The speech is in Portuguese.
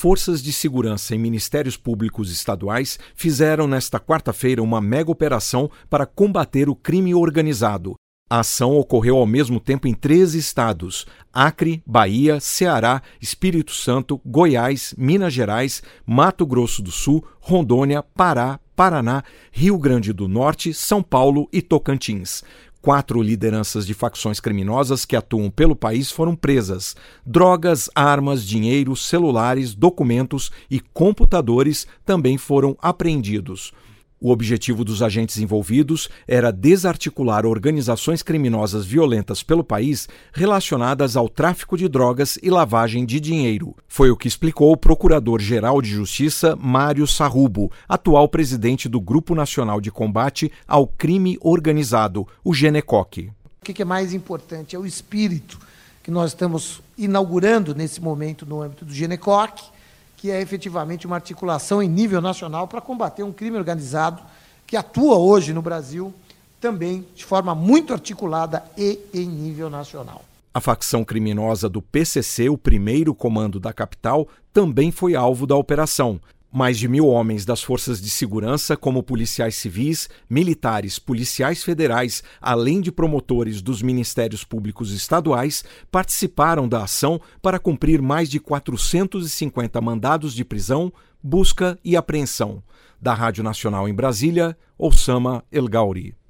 Forças de segurança e ministérios públicos estaduais fizeram nesta quarta-feira uma mega operação para combater o crime organizado. A ação ocorreu ao mesmo tempo em 13 estados: Acre, Bahia, Ceará, Espírito Santo, Goiás, Minas Gerais, Mato Grosso do Sul, Rondônia, Pará, Paraná, Rio Grande do Norte, São Paulo e Tocantins. 4 lideranças de facções criminosas que atuam pelo país foram presas. Drogas, armas, dinheiro, celulares, documentos e computadores também foram apreendidos. O objetivo dos agentes envolvidos era desarticular organizações criminosas violentas pelo país relacionadas ao tráfico de drogas e lavagem de dinheiro. Foi o que explicou o Procurador-Geral de Justiça, Mário Sarrubo, atual presidente do Grupo Nacional de Combate ao Crime Organizado, o GENECOC. O que é mais importante é o espírito que nós estamos inaugurando nesse momento no âmbito do GENECOC, que é efetivamente uma articulação em nível nacional para combater um crime organizado que atua hoje no Brasil também de forma muito articulada e em nível nacional. A facção criminosa do PCC, o primeiro comando da capital, também foi alvo da operação. Mais de 1.000 homens das forças de segurança, como policiais civis, militares, policiais federais, além de promotores dos ministérios públicos estaduais, participaram da ação para cumprir mais de 450 mandados de prisão, busca e apreensão. Da Rádio Nacional em Brasília, Oussama El Gauri.